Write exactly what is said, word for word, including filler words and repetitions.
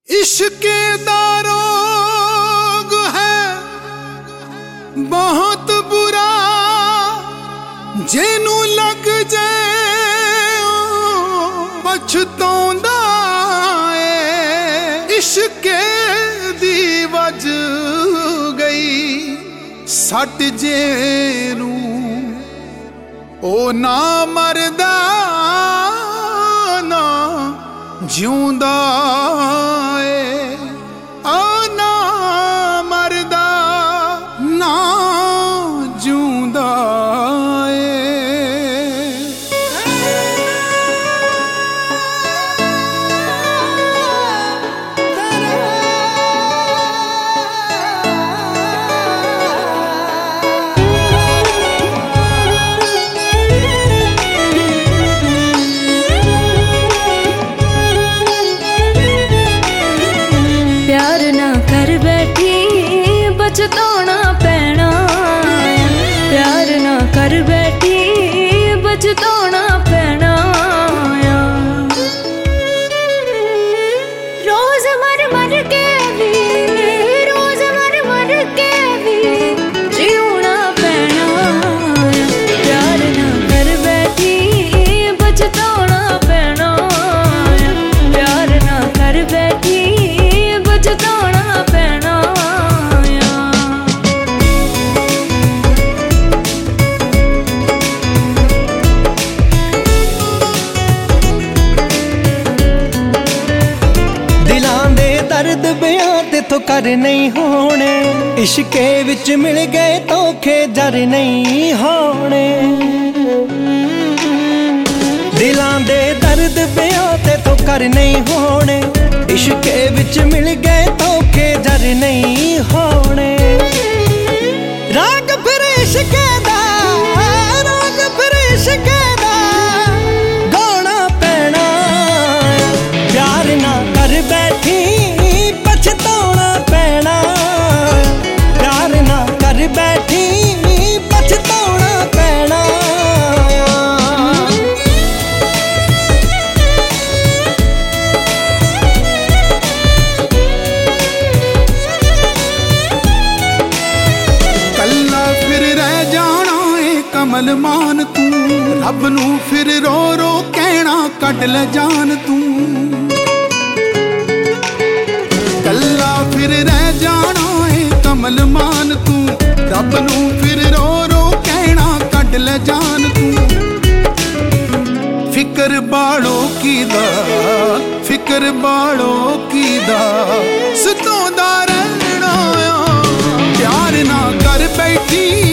इश्क़ दा रोग है बहुत बुरा, जेनू लग जाए पछताउंदा है। इश्क़ दी वज गई सट जेनू ओ ना मरदा ना जिउंदा बचताना पैना, प्यार ना कर बैठी बचताना पैना। रोज मर मर के भी रोज मर मर के भी जीना पैना। प्यार ना कर बैठी बचताना पैना, प्यार ना कर बैठी बचताना पैना। दर्द बयां ते तो कर नहीं होने, इश्के विच मिल गए धोखे जर नहीं होने। दिलां दे दर्द बयां ते तो कर नहीं होने, इश्के विच मिल गए धोखे जर नहीं होने। राग फिर इश्के दा, राग फिर इश्के दा गाना पैना। प्यार ना कर बैठी पछताना पैना, प्यार ना कर बैठी पछताना पैना। कल्ला फिर रह जाना है कमल मान तू, रब नू फिर रो रो कहना कट ले जान तू। कल्ला फिर रह जाना है कमल मान तू, रब नू फिर रो रो कहना कट ले जान तू। फिकर बाड़ो की दा, फिकर बाड़ो की दा सतोंदा रहना। प्यार ना कर बैठी